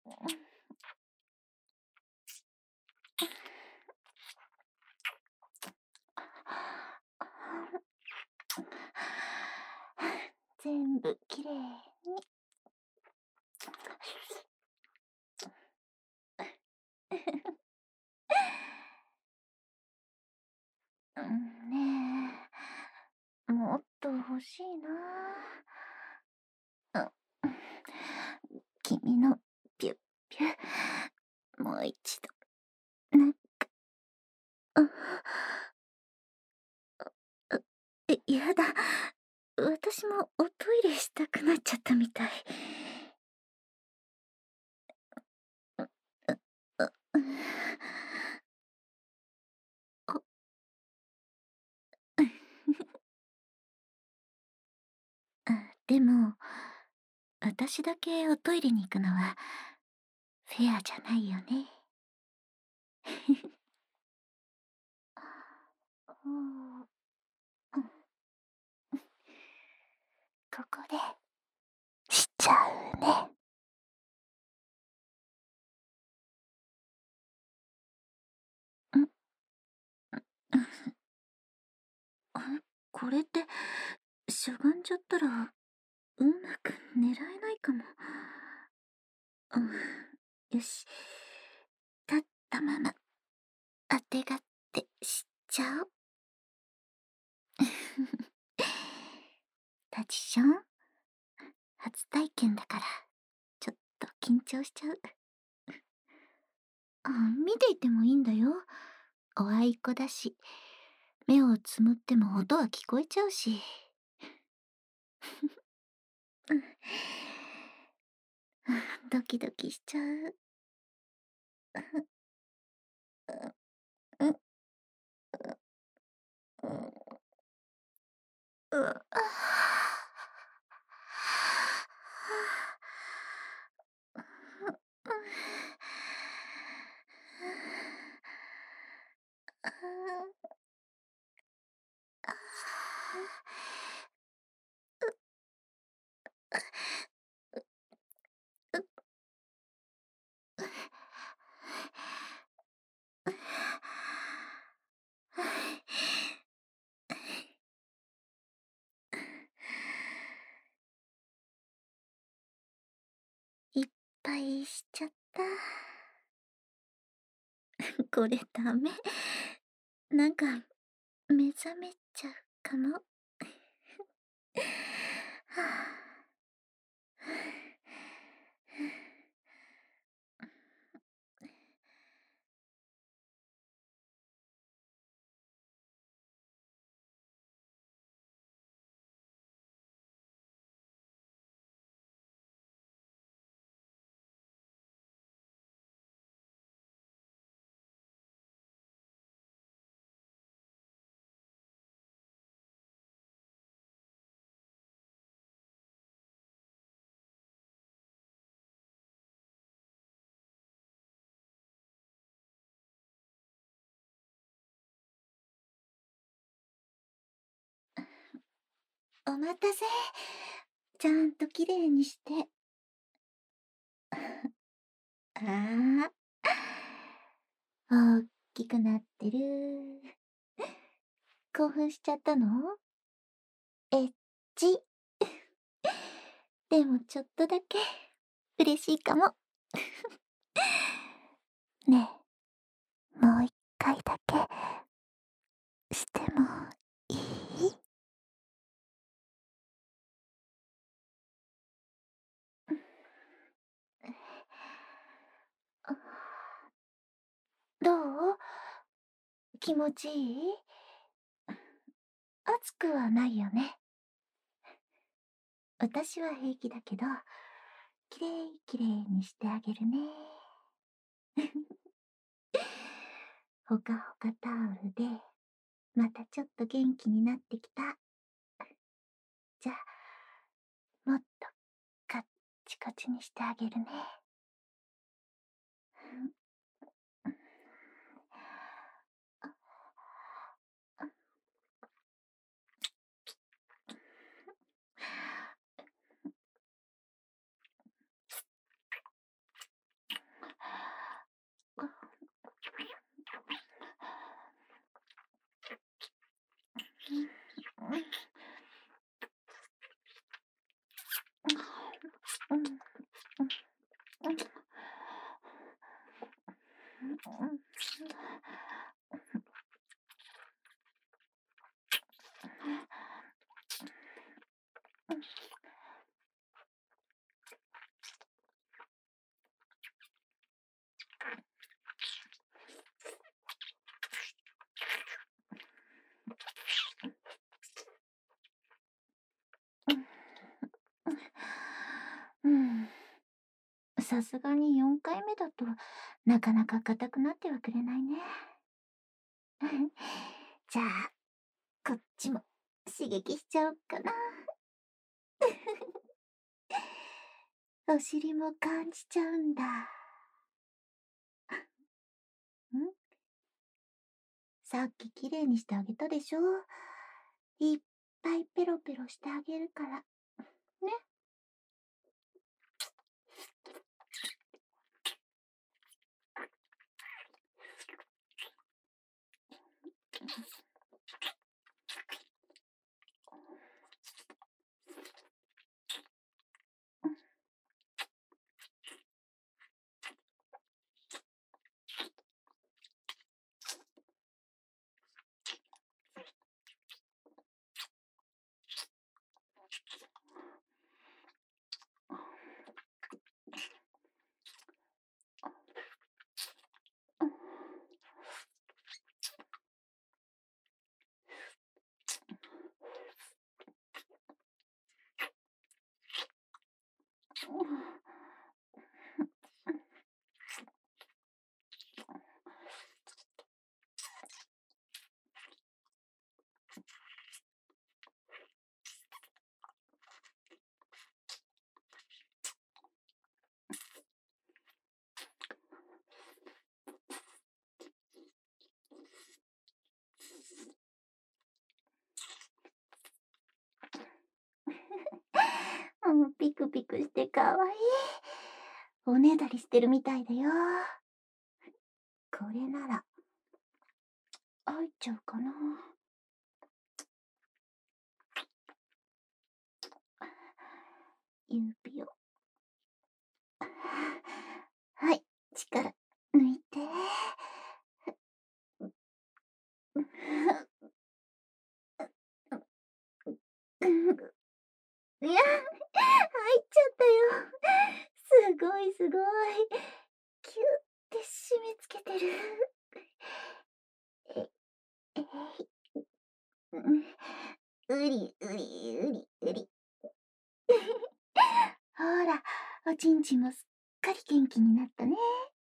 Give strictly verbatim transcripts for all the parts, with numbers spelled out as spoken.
全部きれいに。うんねえ、もっと欲しいな。うん、君のピュッピュ、もう一度、なんか、あ、あ、え、やだ。私もおトイレしたくなっちゃったみたい。う、う、う、うん。あ、あ、でも、私だけおトイレに行くのはフェアじゃないよね。うん、うん、ここでしちゃうね。ん、ん、あ、これってしゃがんじゃったらうまく狙えないかも。うん、よし。立ったままあてがってしちゃおう。タジション、初体験だからちょっと緊張しちゃう。あ、見ていてもいいんだよ。おあいこだし、目をつむっても音は聞こえちゃうし。うん、ドキドキしちゃう。うん、うん、うん、う、あいっぱいしちゃった。これダメ。なんか目覚めちゃうかも。はあ、お待たせ。ちゃんときれいにして。ああ、大きくなってる。興奮しちゃったの？エッチ。でもちょっとだけ嬉しいかも。ねえ、もう一回だけしてもいい？どう？気持ちいい？熱くはないよね。私は平気だけど、きれいきれいにしてあげるね。ほかほかタオルで、またちょっと元気になってきた。じゃあ、もっとカッチカチにしてあげるね。 うん。さすがによんかいめだと、なかなか硬くなってはくれないね。じゃあ、こっちも刺激しちゃおっかな。お尻も感じちゃうんだ。んさっききれいにしてあげたでしょ。いっぱいペロペロしてあげるから。ね。もうピクピクしてかわいい。おねだりしてるみたいだよ。これなら入っちゃうかな。指を。はい、力抜いて。いや、入っちゃったよ。すごいすごい。キュッて締め付けてる。え、えい。うりうりうりうり。ほら、おちんちんもすっかり元気になったね。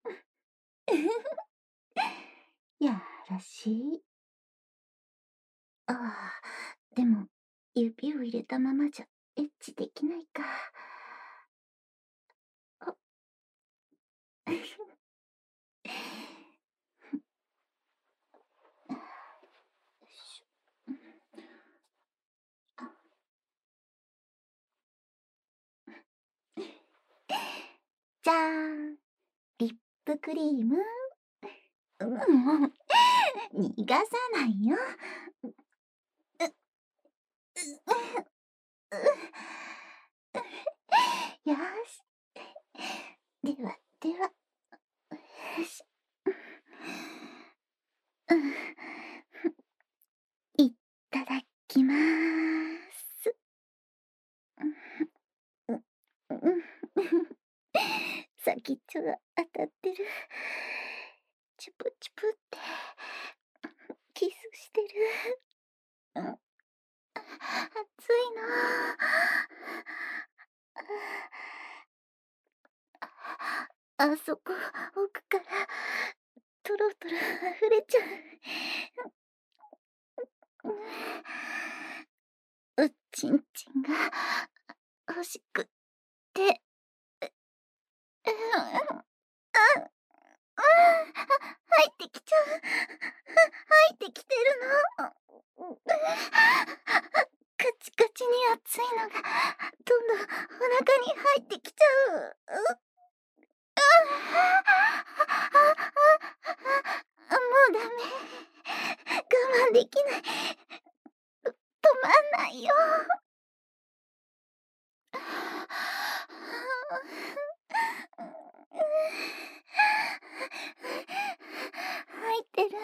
やらしい。ああ、でも、指を入れたままじゃエッチできないか。あじゃーん、リップクリーム。うん、逃がさないよ。よし。ではでは。よし。いただきまーす。先っちょが当たってる。チュプチュプってキスしてる。熱いなあ。あそこ奥からトロトロ溢れちゃう。うっちんちんが欲しくって。うん、あ、入ってきちゃう。入ってきてるの。カチカチに熱いのがどんどんお腹に入ってきちゃう。もうダメ。我慢できない。止まんないよ。入ってる。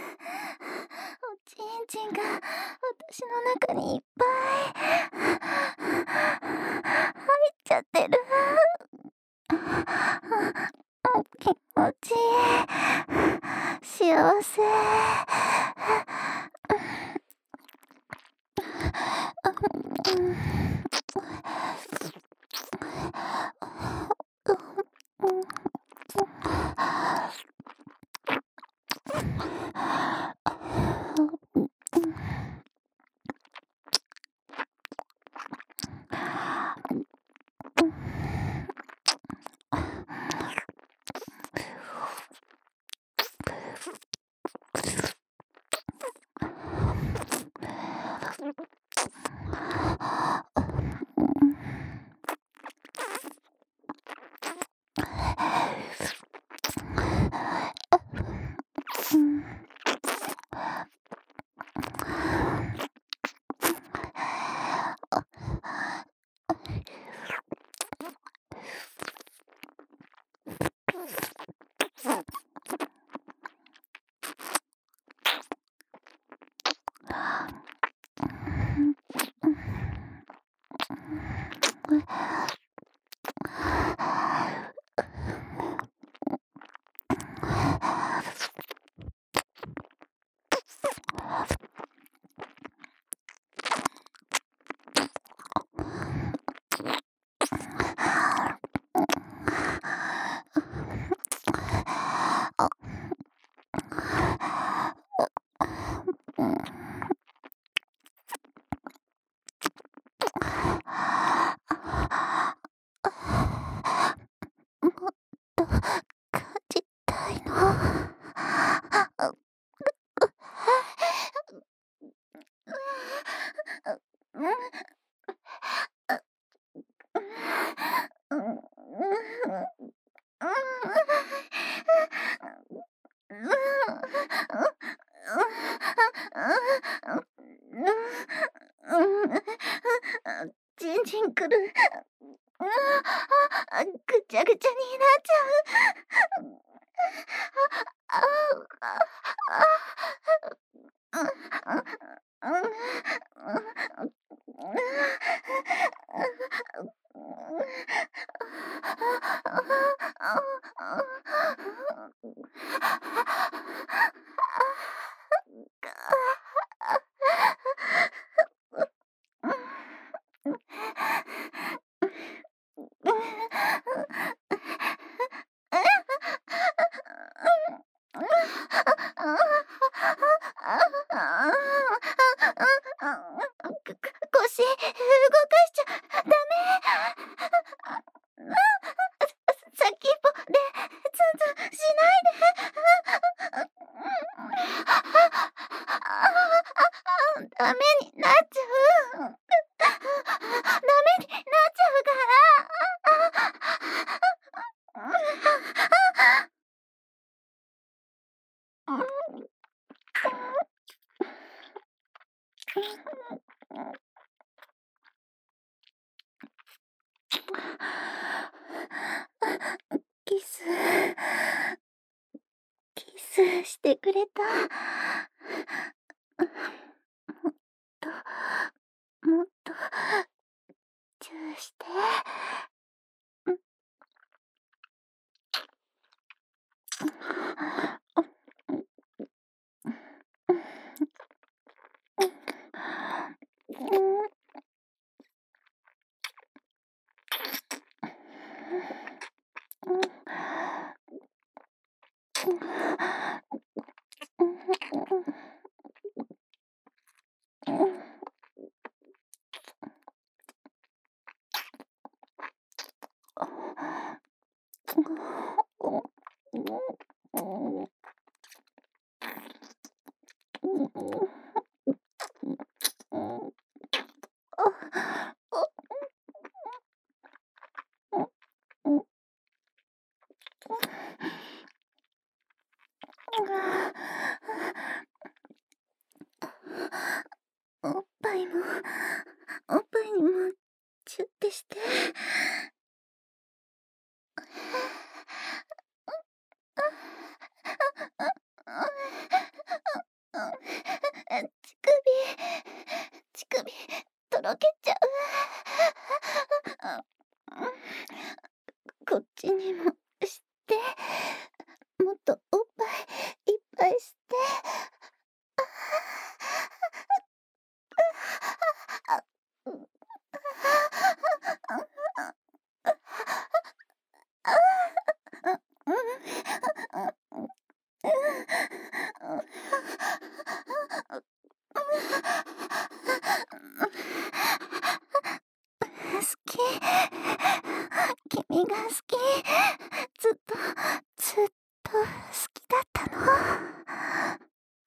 おちんちんが私の中にいっぱい。 ジンジンくる。あ、ぐちゃぐちゃになっちゃう。あ、腰動かしちゃダメ。先っぽでツンツンしないで。ダメになっちゃう。ダメになっちゃうから。キス、キスしてくれた。もっと、もっと、チューして。おっぱいも、おっぱいにもチュッてして。乳首、乳首、とろけちゃう。こっちにもして。もっとおっぱいいっぱいして。 好き。君が好き。ずっと、ずっと好きだったの。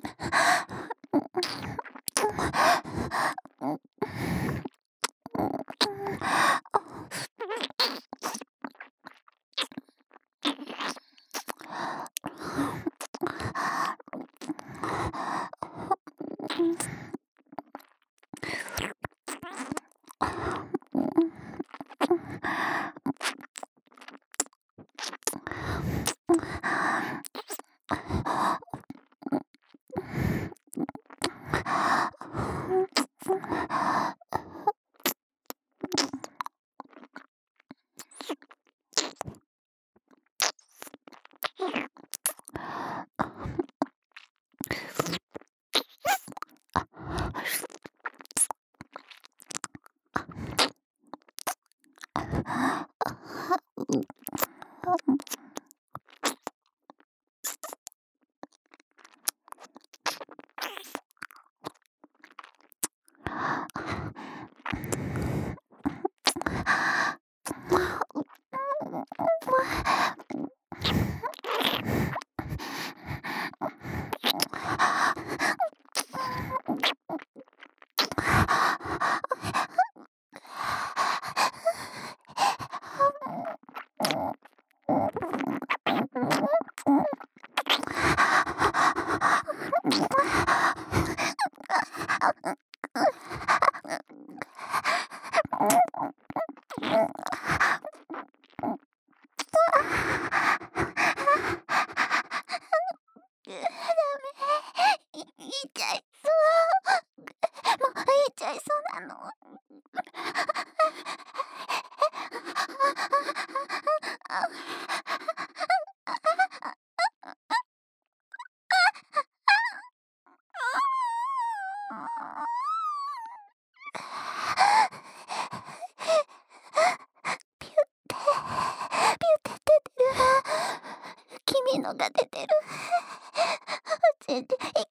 君のが出てる。おちんちん、いく。おちんちんね、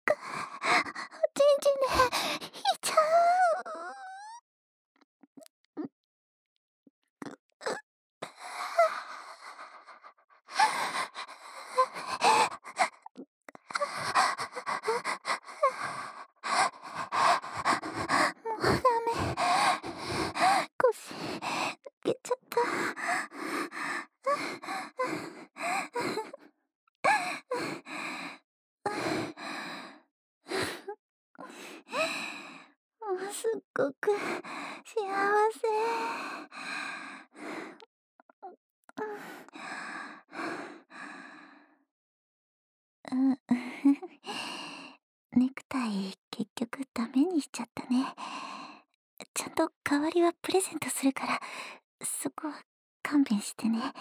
いっちゃう。もうダメ。腰、抜けちゃった。もうすっごく幸せ。うん、ネクタイ結局ダメにしちゃったね。ちゃんと代わりはプレゼントするから、そこは勘弁してね。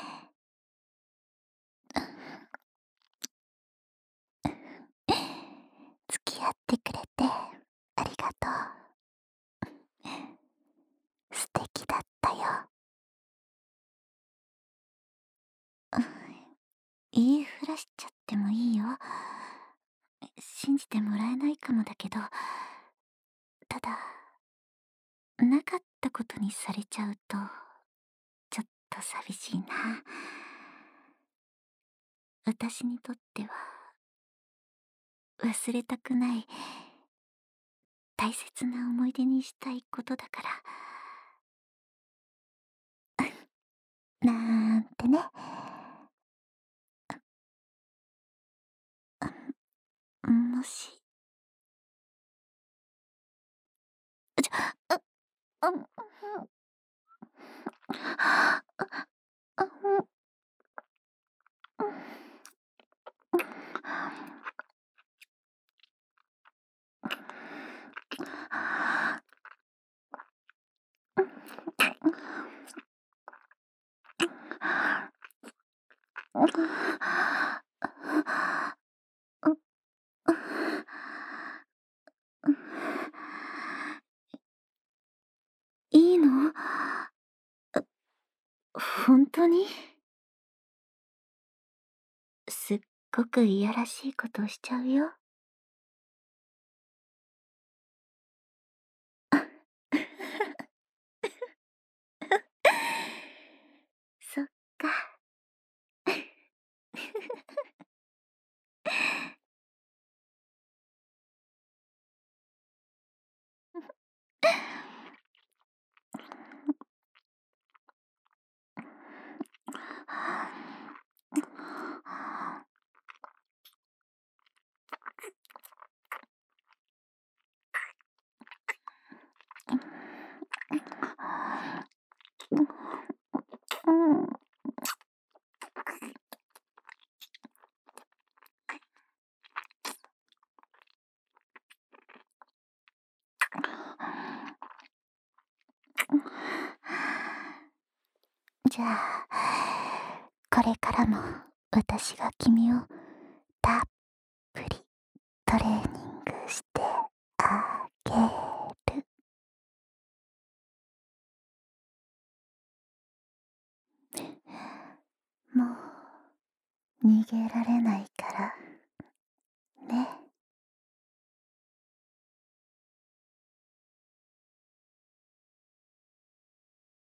付き合ってくれてありがとう。素敵だったよ。言いふらしちゃってもいいよ。信じてもらえないかもだけど、ただ、なかったことにされちゃうと、ちょっと寂しいな。私にとっては、忘れたくない、大切な思い出にしたいことだから。なんてね。もし、ちょ、う、うん、うん、うん、いいの？本当に？すっごくいやらしいことをしちゃうよ。 じゃあ、これからも私が君をたっぷりトレーニングしてあげる。もう逃げられない